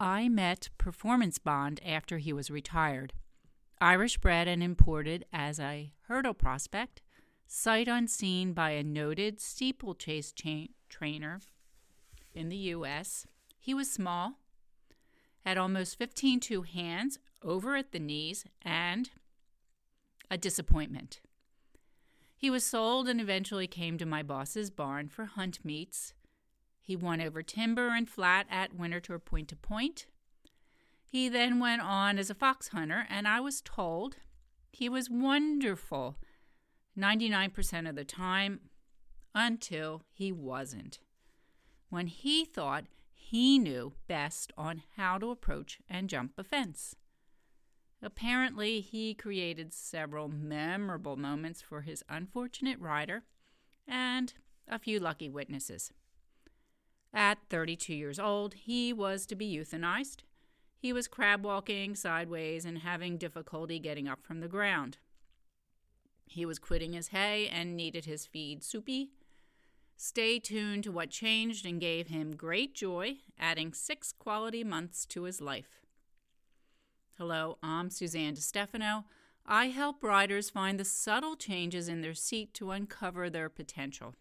I met Performance Bond after he was retired. Irish bred and imported as a hurdle prospect, sight unseen by a noted steeplechase trainer in the U.S. He was small, had almost 15-2 hands, over at the knees, and a disappointment. He was sold and eventually came to my boss's barn for hunt meets. He won over timber and flat at Winterthur Point to Point. He then went on as a fox hunter, and I was told he was wonderful 99% of the time until he wasn't, when he thought he knew best on how to approach and jump a fence. Apparently, he created several memorable moments for his unfortunate rider and a few lucky witnesses. At 32 years old, he was to be euthanized. He was crab walking sideways and having difficulty getting up from the ground. He was quitting his hay and needed his feed soupy. Stay tuned to what changed and gave him great joy, adding 6 quality months to his life. Hello, I'm Suzanne DiStefano. I help riders find the subtle changes in their seat to uncover their potential.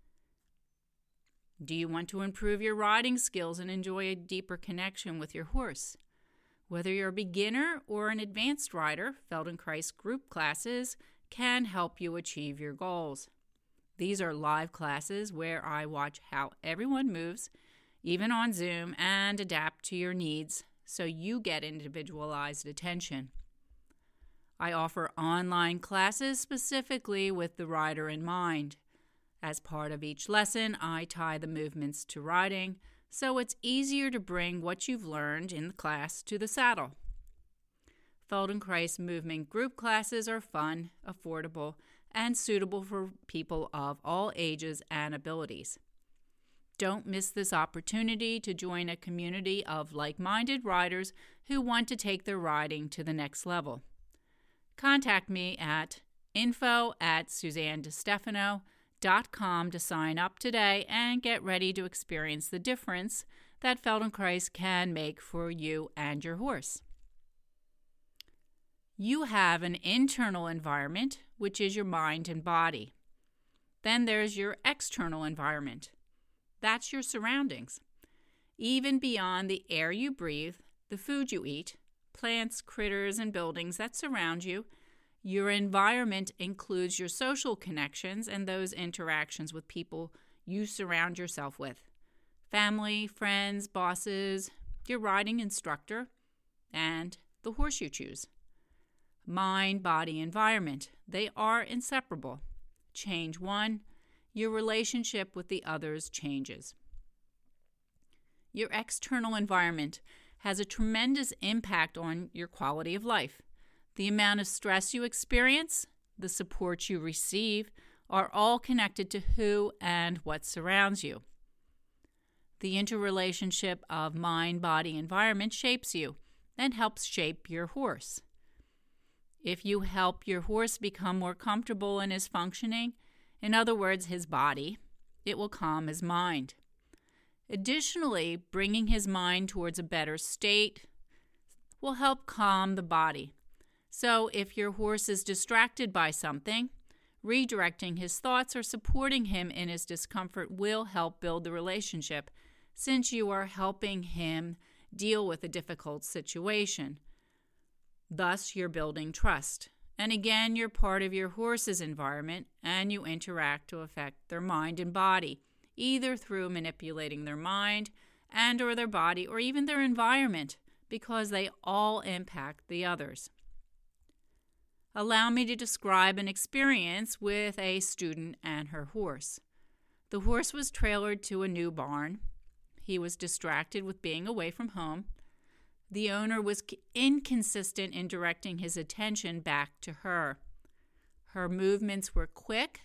Do you want to improve your riding skills and enjoy a deeper connection with your horse? Whether you're a beginner or an advanced rider, Feldenkrais group classes can help you achieve your goals. These are live classes where I watch how everyone moves, even on Zoom, and adapt to your needs so you get individualized attention. I offer online classes specifically with the rider in mind. As part of each lesson, I tie the movements to riding, so it's easier to bring what you've learned in the class to the saddle. Feldenkrais movement group classes are fun, affordable, and suitable for people of all ages and abilities. Don't miss this opportunity to join a community of like-minded riders who want to take their riding to the next level. Contact me at info@SuzanneDiStefano.com to sign up today and get ready to experience the difference that Feldenkrais can make for you and your horse. You have an internal environment, which is your mind and body. Then there's your external environment. That's your surroundings. Even beyond the air you breathe, the food you eat, plants, critters, and buildings that surround you, your environment includes your social connections and those interactions with people you surround yourself with. Family, friends, bosses, your riding instructor, and the horse you choose. Mind, body, environment. They are inseparable. Change one, your relationship with the others changes. Your external environment has a tremendous impact on your quality of life. The amount of stress you experience, the support you receive, are all connected to who and what surrounds you. The interrelationship of mind, body, environment shapes you and helps shape your horse. If you help your horse become more comfortable in his functioning, in other words, his body, it will calm his mind. Additionally, bringing his mind towards a better state will help calm the body. So if your horse is distracted by something, redirecting his thoughts or supporting him in his discomfort will help build the relationship, since you are helping him deal with a difficult situation. Thus, you're building trust. And again, you're part of your horse's environment, and you interact to affect their mind and body, either through manipulating their mind and or their body or even their environment, because they all impact the others. Allow me to describe an experience with a student and her horse. The horse was trailered to a new barn. He was distracted with being away from home. The owner was inconsistent in directing his attention back to her. Her movements were quick,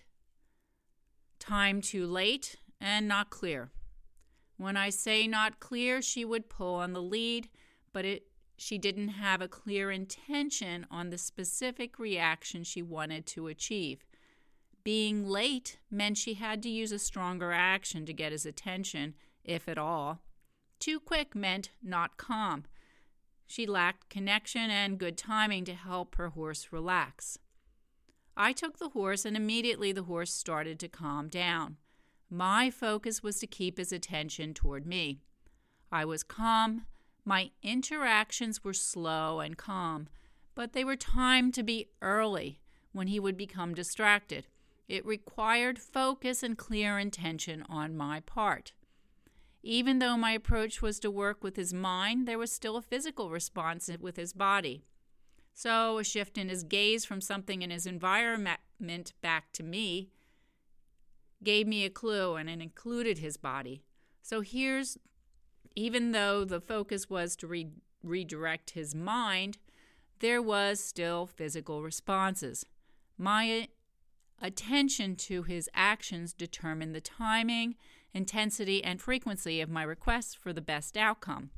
time too late, and not clear. When I say not clear, she would pull on the lead, but she didn't have a clear intention on the specific reaction she wanted to achieve. Being late meant she had to use a stronger action to get his attention, if at all. Too quick meant not calm. She lacked connection and good timing to help her horse relax. I took the horse, and immediately the horse started to calm down. My focus was to keep his attention toward me. I was calm. My interactions were slow and calm, but they were timed to be early when he would become distracted. It required focus and clear intention on my part. Even though my approach was to work with his mind, there was still a physical response with his body. So a shift in his gaze from something in his environment back to me gave me a clue, and it included his body. So even though the focus was to redirect his mind, there was still physical responses. My attention to his actions determined the timing, intensity, and frequency of my requests for the best outcome.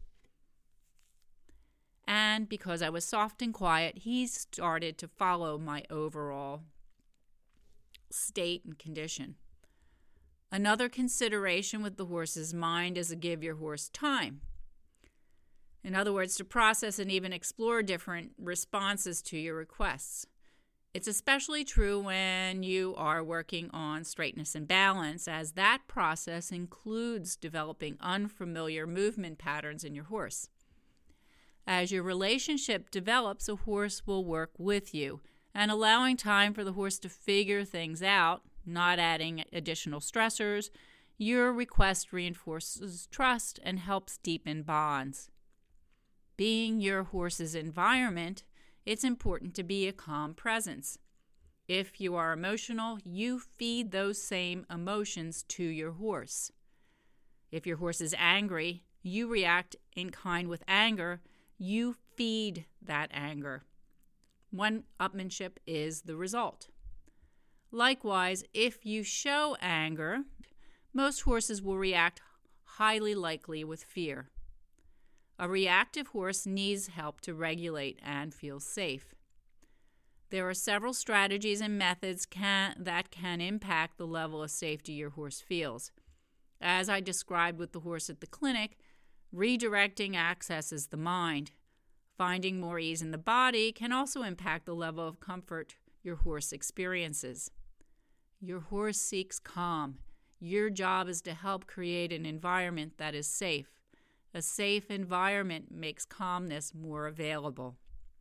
And because I was soft and quiet, he started to follow my overall state and condition. Another consideration with the horse's mind is to give your horse time. In other words, to process and even explore different responses to your requests. It's especially true when you are working on straightness and balance, as that process includes developing unfamiliar movement patterns in your horse. As your relationship develops, a horse will work with you, and allowing time for the horse to figure things out, not adding additional stressors, your request reinforces trust and helps deepen bonds. Being your horse's environment, it's important to be a calm presence. If you are emotional, you feed those same emotions to your horse. If your horse is angry, you react in kind with anger. You feed that anger. One-upmanship is the result. Likewise, if you show anger, most horses will react highly likely with fear. A reactive horse needs help to regulate and feel safe. There are several strategies and methods that can impact the level of safety your horse feels. As I described with the horse at the clinic, redirecting accesses the mind. Finding more ease in the body can also impact the level of comfort your horse experiences. Your horse seeks calm. Your job is to help create an environment that is safe. A safe environment makes calmness more available.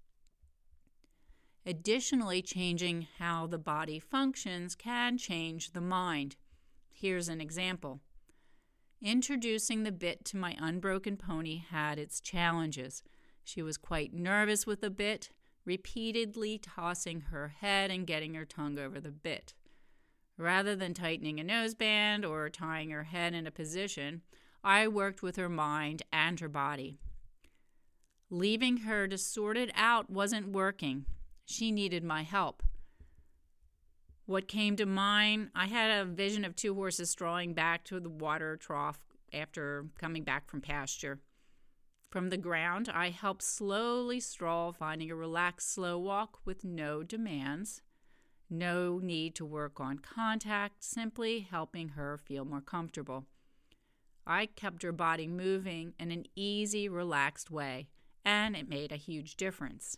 Additionally, changing how the body functions can change the mind. Here's an example. Introducing the bit to my unbroken pony had its challenges. She was quite nervous with the bit, repeatedly tossing her head and getting her tongue over the bit. Rather than tightening a noseband or tying her head in a position, I worked with her mind and her body. Leaving her to sort it out wasn't working. She needed my help. What came to mind, I had a vision of two horses strolling back to the water trough after coming back from pasture. From the ground, I helped slowly stroll, finding a relaxed, slow walk with no demands. No need to work on contact, simply helping her feel more comfortable. I kept her body moving in an easy, relaxed way, and it made a huge difference.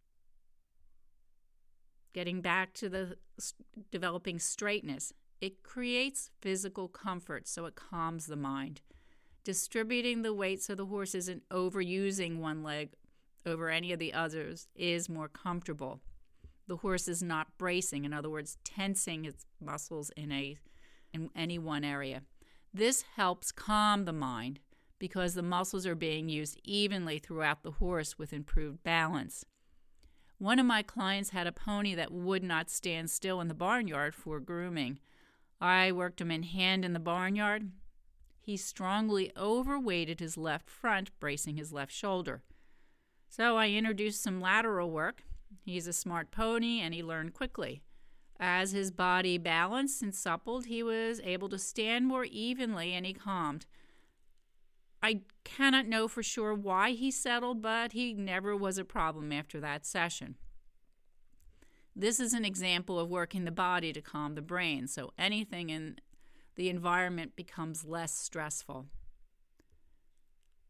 Getting back to the developing straightness, it creates physical comfort, so it calms the mind. Distributing the weight so the horse isn't overusing one leg over any of the others is more comfortable. The horse is not bracing, in other words, tensing its muscles in any one area. This helps calm the mind because the muscles are being used evenly throughout the horse with improved balance. One of my clients had a pony that would not stand still in the barnyard for grooming. I worked him in hand in the barnyard. He strongly overweighted his left front, bracing his left shoulder. So I introduced some lateral work. He's a smart pony, and he learned quickly. As his body balanced and suppled, he was able to stand more evenly, and he calmed. I cannot know for sure why he settled, but he never was a problem after that session. This is an example of working the body to calm the brain, so anything in the environment becomes less stressful.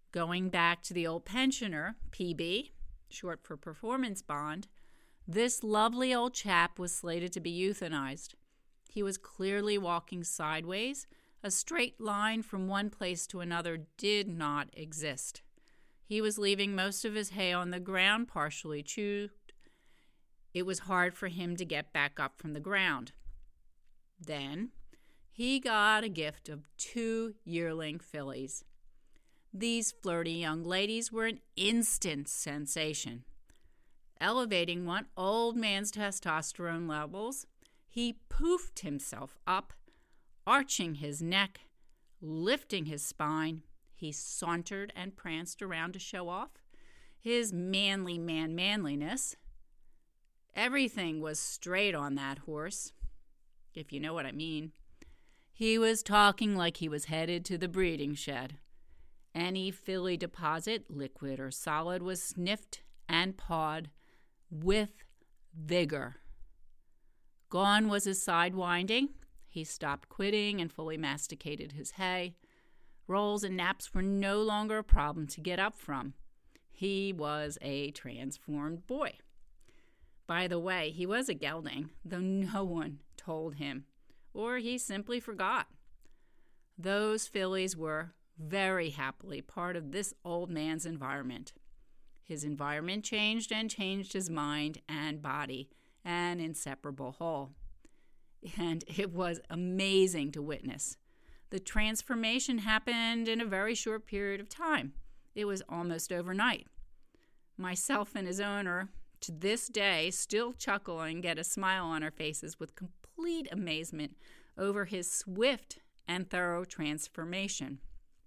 Going back to the old pensioner, PB, short for performance bond, this lovely old chap was slated to be euthanized. He was clearly walking sideways. A straight line from one place to another did not exist. He was leaving most of his hay on the ground, partially chewed. It was hard for him to get back up from the ground. Then he got a gift of 2 yearling fillies. These flirty young ladies were an instant sensation. Elevating one old man's testosterone levels, he poofed himself up, arching his neck, lifting his spine. He sauntered and pranced around to show off his manliness. Everything was straight on that horse, if you know what I mean. He was talking like he was headed to the breeding shed. Any filly deposit, liquid or solid, was sniffed and pawed with vigor. Gone was his side winding. He stopped quitting and fully masticated his hay. Rolls and naps were no longer a problem to get up from. He was a transformed boy. By the way, he was a gelding, though no one told him, or he simply forgot. Those fillies were very happily part of this old man's environment. His environment changed and changed his mind and body, an inseparable whole. And it was amazing to witness. The transformation happened in a very short period of time. It was almost overnight. Myself and his owner, to this day, still chuckle and get a smile on our faces with complete amazement over his swift and thorough transformation.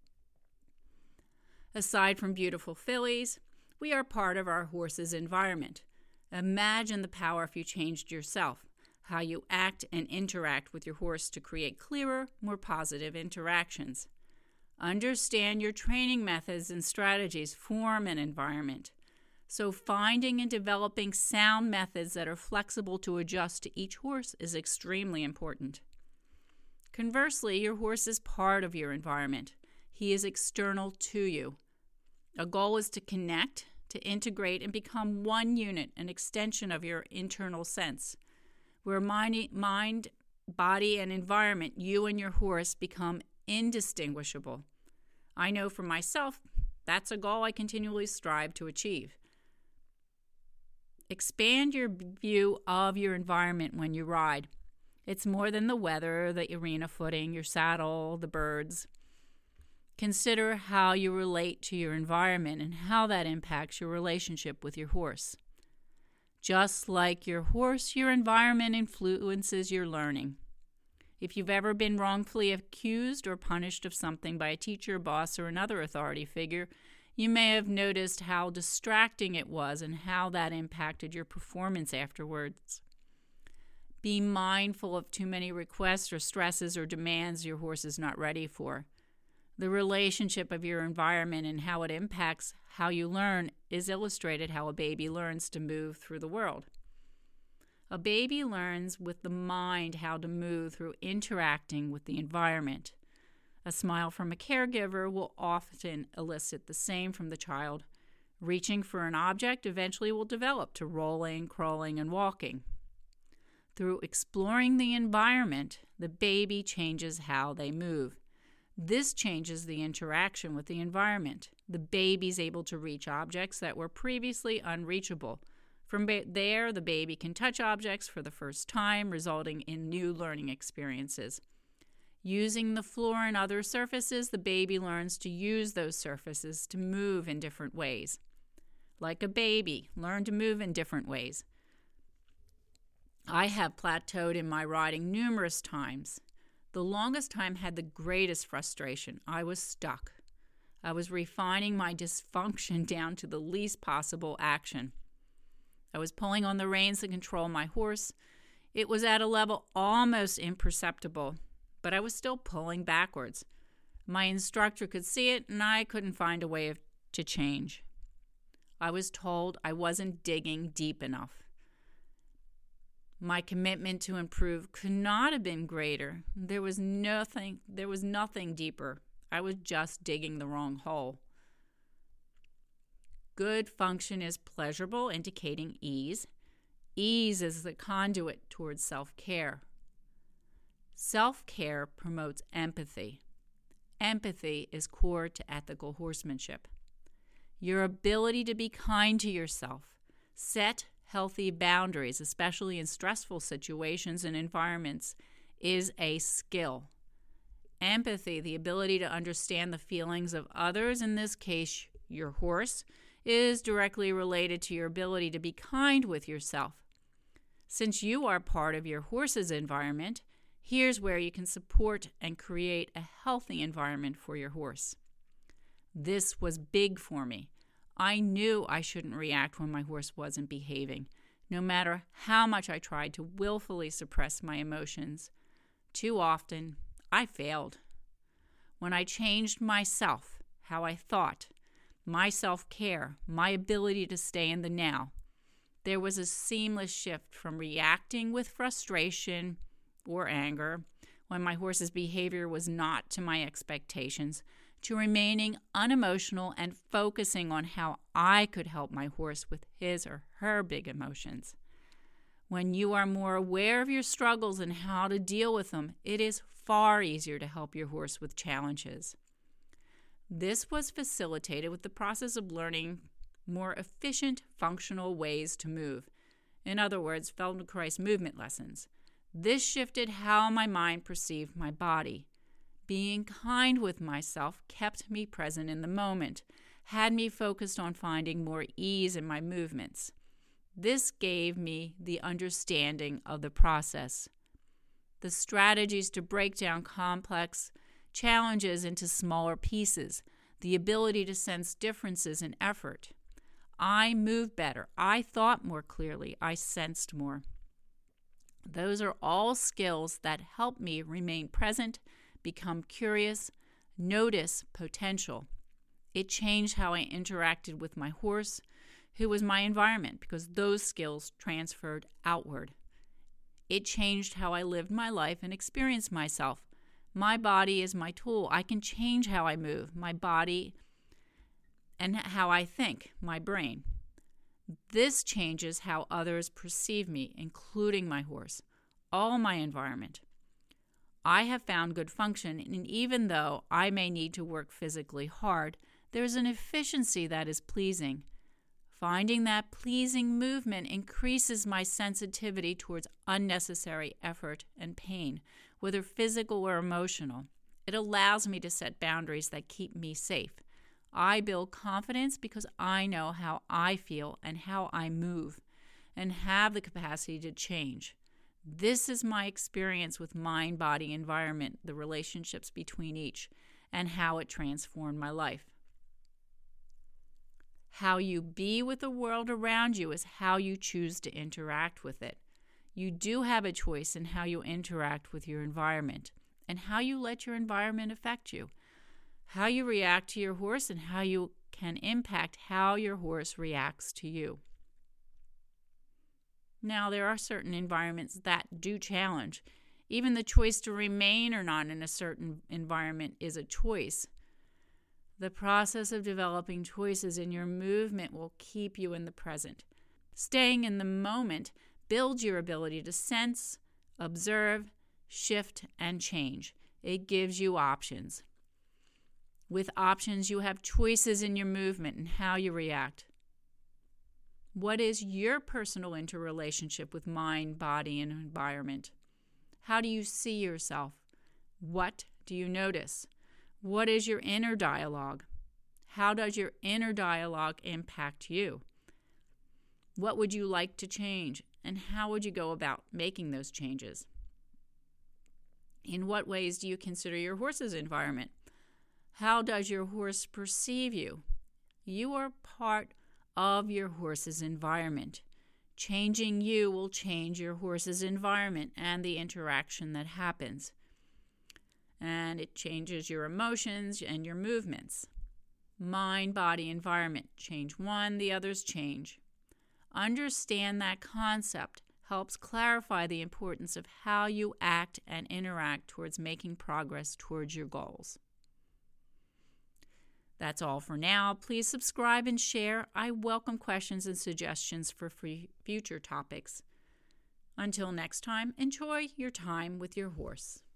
Aside from beautiful fillies, we are part of our horse's environment. Imagine the power if you changed yourself, how you act and interact with your horse to create clearer, more positive interactions. Understand your training methods and strategies form an environment. So finding and developing sound methods that are flexible to adjust to each horse is extremely important. Conversely, your horse is part of your environment. He is external to you. A goal is to connect, to integrate, and become one unit, an extension of your internal sense. Where mind, body, and environment, you and your horse become indistinguishable. I know for myself, that's a goal I continually strive to achieve. Expand your view of your environment when you ride. It's more than the weather, the arena footing, your saddle, the birds. Consider how you relate to your environment and how that impacts your relationship with your horse. Just like your horse, your environment influences your learning. If you've ever been wrongfully accused or punished of something by a teacher, boss, or another authority figure, you may have noticed how distracting it was and how that impacted your performance afterwards. Be mindful of too many requests or stresses or demands your horse is not ready for. The relationship of your environment and how it impacts how you learn is illustrated how a baby learns to move through the world. A baby learns with the mind how to move through interacting with the environment. A smile from a caregiver will often elicit the same from the child. Reaching for an object eventually will develop to rolling, crawling, and walking. Through exploring the environment, the baby changes how they move. This changes the interaction with the environment. The baby's able to reach objects that were previously unreachable. From there, the baby can touch objects for the first time, resulting in new learning experiences. Using the floor and other surfaces, the baby learns to use those surfaces to move in different ways. Like a baby, learn to move in different ways. I have plateaued in my riding numerous times. The longest time had the greatest frustration. I was stuck. I was refining my dysfunction down to the least possible action. I was pulling on the reins to control my horse. It was at a level almost imperceptible, but I was still pulling backwards. My instructor could see it, and I couldn't find a way to change. I was told I wasn't digging deep enough. My commitment to improve could not have been greater. There was nothing deeper. I was just digging the wrong hole. Good function is pleasurable, indicating ease. Ease is the conduit towards self-care. Self-care promotes empathy. Empathy is core to ethical horsemanship. Your ability to be kind to yourself, set healthy boundaries, especially in stressful situations and environments, is a skill. Empathy, the ability to understand the feelings of others, in this case, your horse, is directly related to your ability to be kind with yourself. Since you are part of your horse's environment, here's where you can support and create a healthy environment for your horse. This was big for me. I knew I shouldn't react when my horse wasn't behaving, no matter how much I tried to willfully suppress my emotions. Too often, I failed. When I changed myself, how I thought, my self-care, my ability to stay in the now, there was a seamless shift from reacting with frustration or anger when my horse's behavior was not to my expectations, to remaining unemotional and focusing on how I could help my horse with his or her big emotions. When you are more aware of your struggles and how to deal with them, it is far easier to help your horse with challenges. This was facilitated with the process of learning more efficient, functional ways to move. In other words, Feldenkrais movement lessons. This shifted how my mind perceived my body. Being kind with myself kept me present in the moment, had me focused on finding more ease in my movements. This gave me the understanding of the process, the strategies to break down complex challenges into smaller pieces, the ability to sense differences in effort. I moved better. I thought more clearly. I sensed more. Those are all skills that help me remain present, become curious, notice potential. It changed how I interacted with my horse, who was my environment, because those skills transferred outward. It changed how I lived my life and experienced myself. My body is my tool. I can change how I move, my body, and how I think, my brain. This changes how others perceive me, including my horse, all my environment. I have found good function, and even though I may need to work physically hard, there's an efficiency that is pleasing. Finding that pleasing movement increases my sensitivity towards unnecessary effort and pain, whether physical or emotional. It allows me to set boundaries that keep me safe. I build confidence because I know how I feel and how I move, and have the capacity to change. This is my experience with mind, body, environment, the relationships between each, and how it transformed my life. How you be with the world around you is how you choose to interact with it. You do have a choice in how you interact with your environment and how you let your environment affect you. How you react to your horse and how you can impact how your horse reacts to you. Now, there are certain environments that do challenge. Even the choice to remain or not in a certain environment is a choice. The process of developing choices in your movement will keep you in the present. Staying in the moment builds your ability to sense, observe, shift, and change. It gives you options. With options, you have choices in your movement and how you react. What is your personal interrelationship with mind, body, and environment? How do you see yourself? What do you notice? What is your inner dialogue? How does your inner dialogue impact you? What would you like to change, and how would you go about making those changes? In what ways do you consider your horse's environment? How does your horse perceive you? You are part of your horse's environment. Changing you will change your horse's environment and the interaction that happens. And it changes your emotions and your movements. Mind, body, environment. Change one, the others change. Understand that concept helps clarify the importance of how you act and interact towards making progress towards your goals. That's all for now. Please subscribe and share. I welcome questions and suggestions for future topics. Until next time, enjoy your time with your horse.